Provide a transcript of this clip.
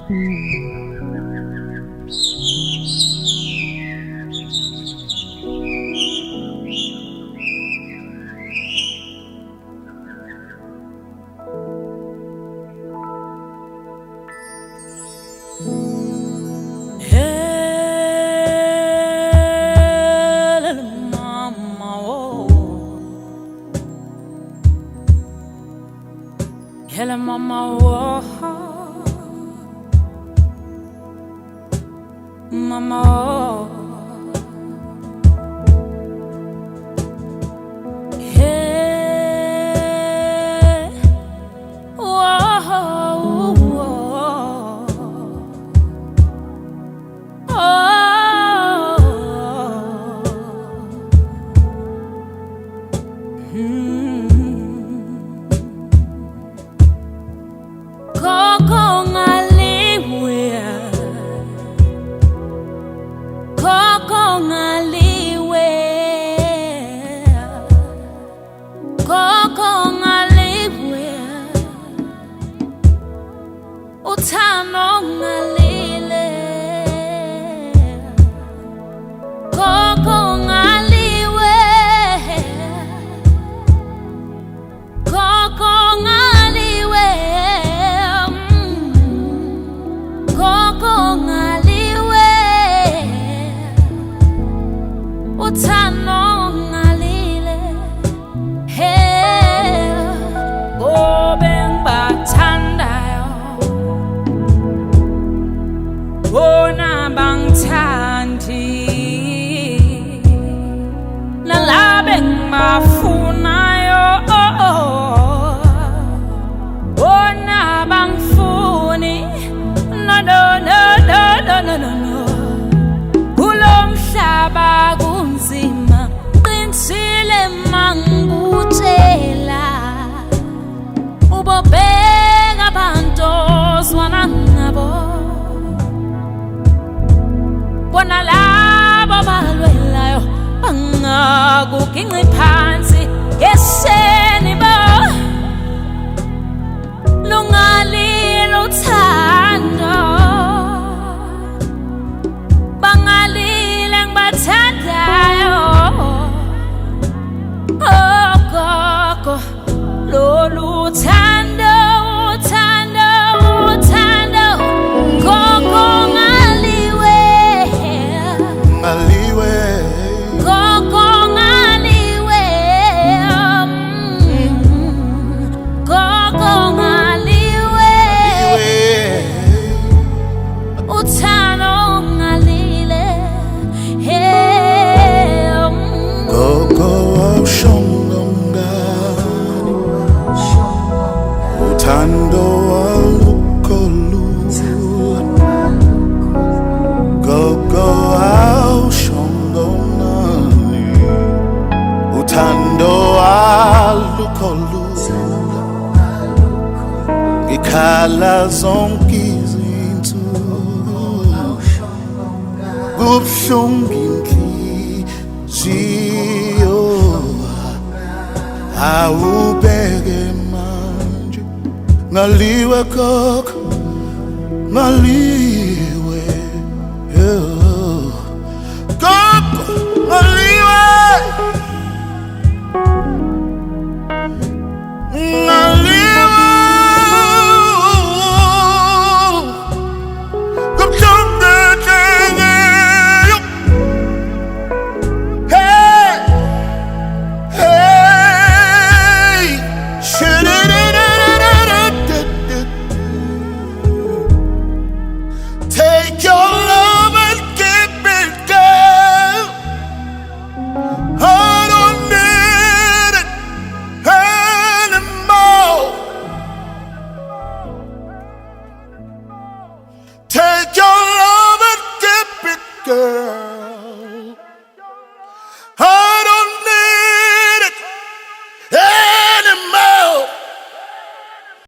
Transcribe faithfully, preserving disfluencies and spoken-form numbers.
Hello, mama, oh, mama, oh, hey, oh, oh, oh, hmm. Koko ngaliwe, koko ngaliwe, koko ngaliwe, uthando ngalile, koko ngaliwe, koko ngaliwe. Uthando ngalile, hey, ngobe ngibathandayo, bona bangithandi, nalabo engibafunayo, bona bangifuni, no, no, no, no, no, no, no, no. Kulo mhlaba kunzima, qinisile mangutshela, ubobheka abantu ozwana ngabo, bona labo balwelayo bangakuginqi phansi eseni bo, lungalilo uthando, bangalile ngibathandayo, oh gogo, lolu uthando, uthando, uthando, gogo ngaliwe, ngaliwe, gogo ngaliwe, mm, gogo ngaliwe, uthando ngalile, hey, mm. gogo awushongo ngani, uthando alukho lula, gogo awushongo ngani, uthando alukho lula, ngikhala zonke izinsuku, kubuhlungu inhliziyo, awubheke manje, ngaliwe gogo, ngaliwe, yeah. Gogo ngaliwe, ngaliwe, kubuhlungu inhliziyo, hey, hey, shoo-doo-doo-doo-doo-doo-doo. Take your love and give it, girl. I don't need it anymore. Take your love and give it, girl.